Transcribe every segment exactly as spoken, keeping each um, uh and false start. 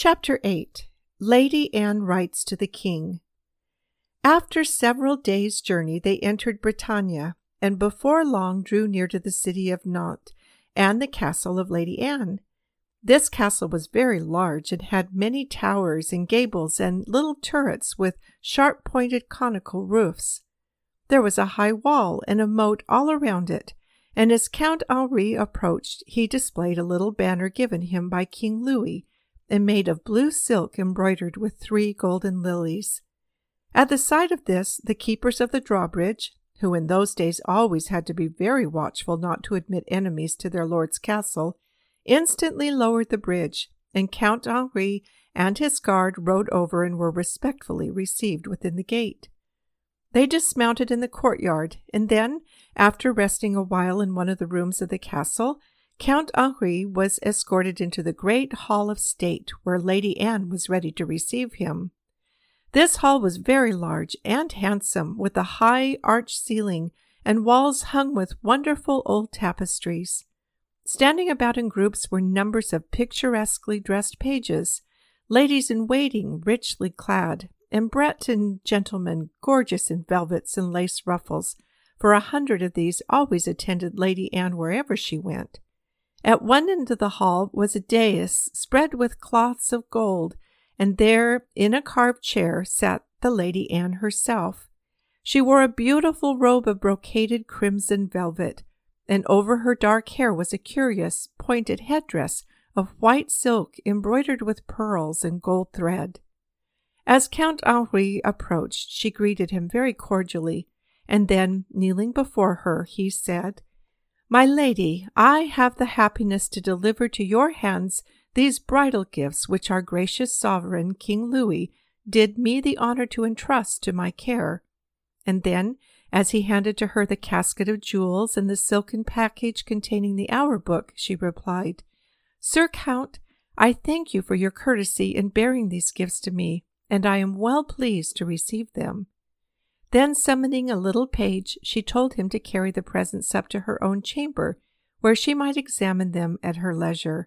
Chapter eight. Lady Anne Writes to the King. After several days' journey they entered Bretagne, and before long drew near to the city of Nantes and the castle of Lady Anne. This castle was very large and had many towers and gables and little turrets with sharp-pointed conical roofs. There was a high wall and a moat all around it, and as Count Henri approached, he displayed a little banner given him by King Louis, and made of blue silk embroidered with three golden lilies. At the sight of this, the keepers of the drawbridge, who in those days always had to be very watchful not to admit enemies to their lord's castle, instantly lowered the bridge, and Count Henri and his guard rode over and were respectfully received within the gate. They dismounted in the courtyard, and then, after resting a while in one of the rooms of the castle, Count Henri was escorted into the great hall of state where Lady Anne was ready to receive him. This hall was very large and handsome, with a high arched ceiling and walls hung with wonderful old tapestries. Standing about in groups were numbers of picturesquely dressed pages, ladies in waiting richly clad, and Breton gentlemen gorgeous in velvets and lace ruffles, for a hundred of these always attended Lady Anne wherever she went. At one end of the hall was a dais spread with cloths of gold, and there, in a carved chair, sat the Lady Anne herself. She wore a beautiful robe of brocaded crimson velvet, and over her dark hair was a curious, pointed headdress of white silk embroidered with pearls and gold thread. As Count Henri approached, she greeted him very cordially, and then, kneeling before her, he said, "My lady, I have the happiness to deliver to your hands these bridal gifts which our gracious sovereign, King Louis, did me the honor to entrust to my care." And then, as he handed to her the casket of jewels and the silken package containing the hour book, she replied, "Sir Count, I thank you for your courtesy in bearing these gifts to me, and I am well pleased to receive them." Then, summoning a little page, she told him to carry the presents up to her own chamber, where she might examine them at her leisure.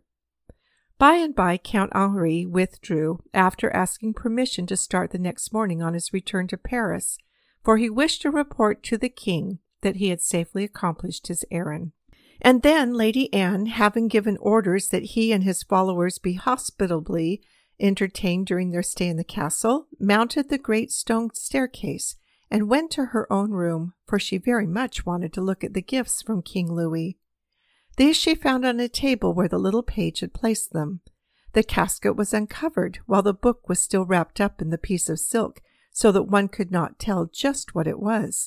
By and by Count Henri withdrew, after asking permission to start the next morning on his return to Paris, for he wished to report to the king that he had safely accomplished his errand. And then Lady Anne, having given orders that he and his followers be hospitably entertained during their stay in the castle, mounted the great stone staircase, and went to her own room, for she very much wanted to look at the gifts from King Louis. These she found on a table where the little page had placed them. The casket was uncovered, while the book was still wrapped up in the piece of silk, so that one could not tell just what it was.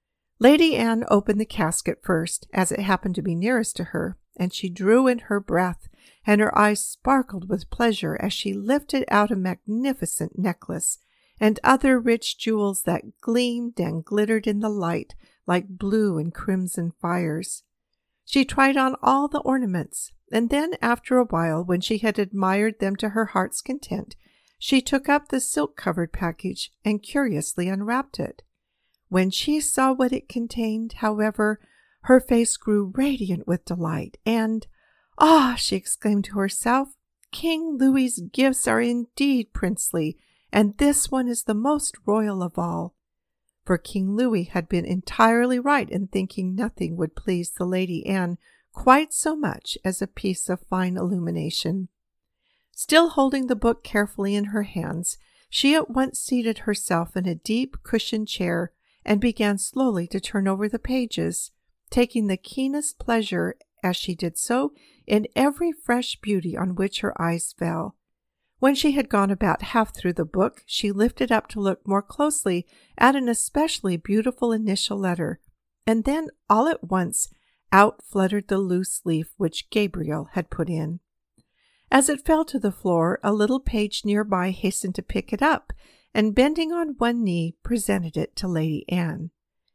Lady Anne opened the casket first, as it happened to be nearest to her, and she drew in her breath, and her eyes sparkled with pleasure as she lifted out a magnificent necklace, and other rich jewels that gleamed and glittered in the light like blue and crimson fires. She tried on all the ornaments, and then after a while, when she had admired them to her heart's content, she took up the silk-covered package and curiously unwrapped it. When she saw what it contained, however, her face grew radiant with delight, and, "Ah!" she exclaimed to herself, "King Louis's gifts are indeed princely, and this one is the most royal of all." For King Louis had been entirely right in thinking nothing would please the Lady Anne quite so much as a piece of fine illumination. Still holding the book carefully in her hands, she at once seated herself in a deep cushioned chair and began slowly to turn over the pages, taking the keenest pleasure as she did so in every fresh beauty on which her eyes fell. When she had gone about half through the book, she lifted up to look more closely at an especially beautiful initial letter, and then all at once out fluttered the loose leaf which Gabriel had put in. As it fell to the floor, a little page nearby hastened to pick it up, and bending on one knee, presented it to Lady Anne.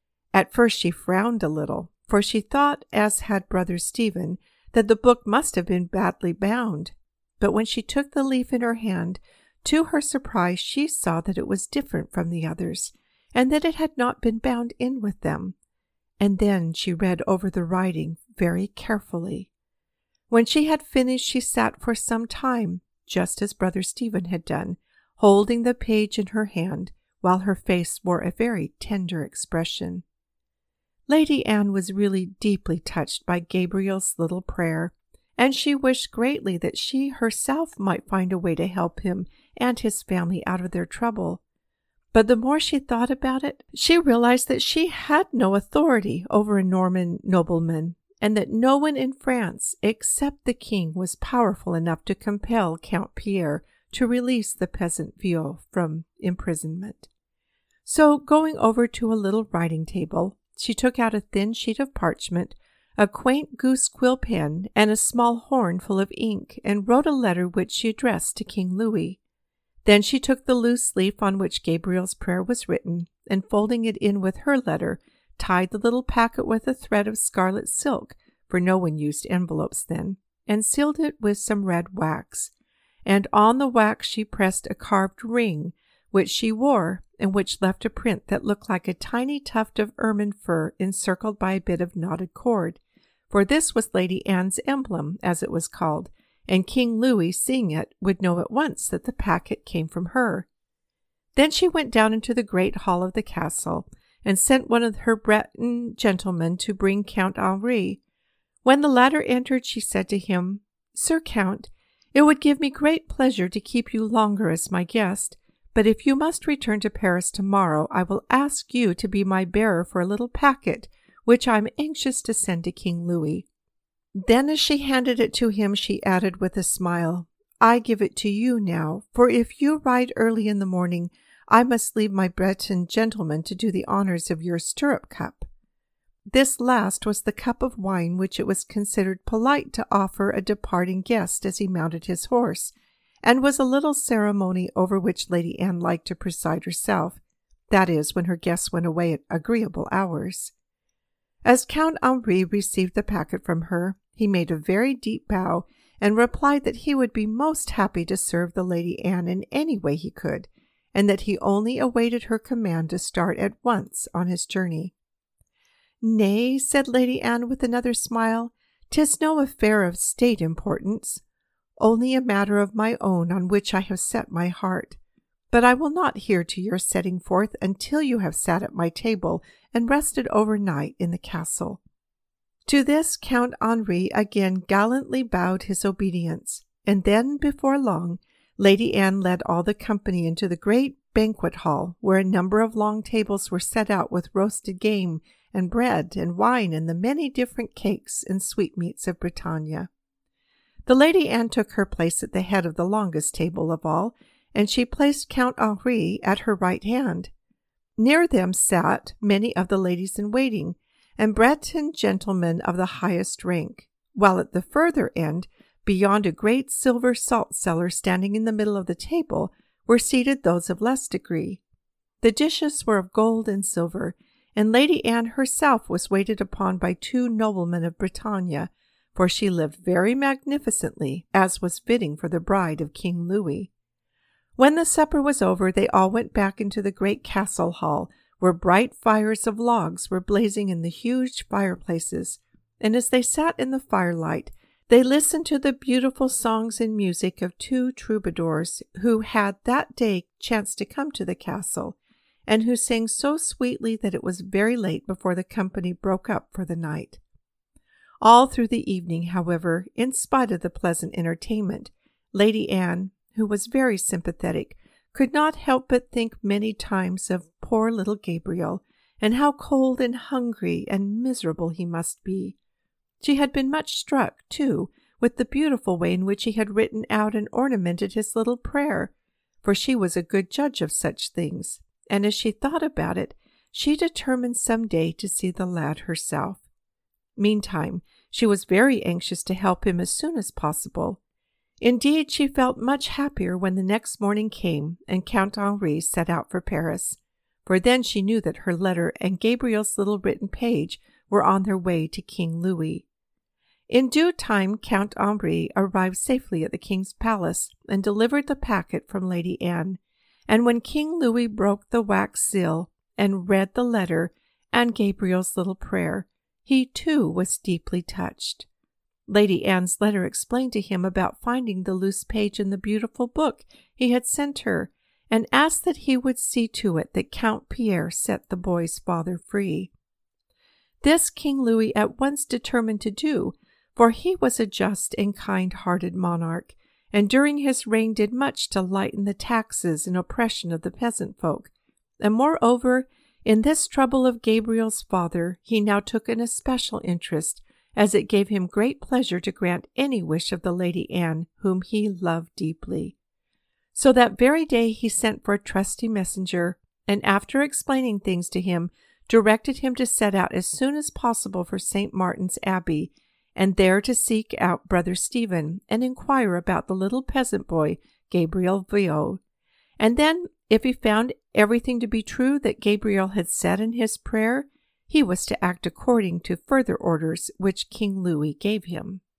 At first she frowned a little, for she thought, as had Brother Stephen, that the book must have been badly bound. But when she took the leaf in her hand, to her surprise she saw that it was different from the others, and that it had not been bound in with them. And then she read over the writing very carefully. When she had finished, she sat for some time, just as Brother Stephen had done, holding the page in her hand, while her face wore a very tender expression. Lady Anne was really deeply touched by Gabriel's little prayer, and she wished greatly that she herself might find a way to help him and his family out of their trouble. But the more she thought about it, she realized that she had no authority over a Norman nobleman, and that no one in France except the king was powerful enough to compel Count Pierre to release the peasant Viaud from imprisonment. So, going over to a little writing table, she took out a thin sheet of parchment, a quaint goose quill pen, and a small horn full of ink, and wrote a letter which she addressed to King Louis. Then she took the loose leaf on which Gabriel's prayer was written, and folding it in with her letter, tied the little packet with a thread of scarlet silk, for no one used envelopes then, and sealed it with some red wax. And on the wax she pressed a carved ring, which she wore, and which left a print that looked like a tiny tuft of ermine fur encircled by a bit of knotted cord, for this was Lady Anne's emblem, as it was called, and King Louis, seeing it, would know at once that the packet came from her. Then she went down into the great hall of the castle, and sent one of her Breton gentlemen to bring Count Henri. When the latter entered, she said to him, "Sir Count, it would give me great pleasure to keep you longer as my guest, but if you must return to Paris tomorrow, I will ask you to be my bearer for a little packet, which I am anxious to send to King Louis." Then as she handed it to him, she added with a smile, "I give it to you now, for if you ride early in the morning, I must leave my Breton gentleman to do the honors of your stirrup cup." This last was the cup of wine which it was considered polite to offer a departing guest as he mounted his horse, and was a little ceremony over which Lady Anne liked to preside herself, that is, when her guests went away at agreeable hours. As Count Henri received the packet from her, he made a very deep bow, and replied that he would be most happy to serve the Lady Anne in any way he could, and that he only awaited her command to start at once on his journey. "Nay," said Lady Anne with another smile, "'tis no affair of state importance, only a matter of my own on which I have set my heart. But I will not hear to your setting forth until you have sat at my table and rested overnight in the castle." To this Count Henri again gallantly bowed his obedience, and then, before long, Lady Anne led all the company into the great banquet hall, where a number of long tables were set out with roasted game and bread and wine and the many different cakes and sweetmeats of Bretagne. The Lady Anne took her place at the head of the longest table of all, and she placed Count Henri at her right hand. Near them sat many of the ladies-in-waiting, and Breton gentlemen of the highest rank, while at the further end, beyond a great silver salt cellar standing in the middle of the table, were seated those of less degree. The dishes were of gold and silver, and Lady Anne herself was waited upon by two noblemen of Bretagne, for she lived very magnificently, as was fitting for the bride of King Louis. When the supper was over, they all went back into the great castle hall, where bright fires of logs were blazing in the huge fireplaces, and as they sat in the firelight, they listened to the beautiful songs and music of two troubadours who had that day chanced to come to the castle, and who sang so sweetly that it was very late before the company broke up for the night. All through the evening, however, in spite of the pleasant entertainment, Lady Anne, who was very sympathetic, could not help but think many times of poor little Gabriel, and how cold and hungry and miserable he must be. She had been much struck, too, with the beautiful way in which he had written out and ornamented his little prayer, for she was a good judge of such things, and as she thought about it, she determined some day to see the lad herself. Meantime, she was very anxious to help him as soon as possible. Indeed, she felt much happier when the next morning came and Count Henri set out for Paris, for then she knew that her letter and Gabriel's little written page were on their way to King Louis. In due time, Count Henri arrived safely at the king's palace and delivered the packet from Lady Anne, and when King Louis broke the wax seal and read the letter and Gabriel's little prayer, he too was deeply touched. Lady Anne's letter explained to him about finding the loose page in the beautiful book he had sent her, and asked that he would see to it that Count Pierre set the boy's father free. This King Louis at once determined to do, for he was a just and kind-hearted monarch, and during his reign did much to lighten the taxes and oppression of the peasant folk. And moreover, in this trouble of Gabriel's father, he now took an especial interest, as it gave him great pleasure to grant any wish of the Lady Anne, whom he loved deeply. So that very day he sent for a trusty messenger, and after explaining things to him, directed him to set out as soon as possible for Saint Martin's Abbey, and there to seek out Brother Stephen and inquire about the little peasant boy, Gabriel Viaud. And then, if he found everything to be true that Gabriel had said in his prayer, he was to act according to further orders which King Louis gave him.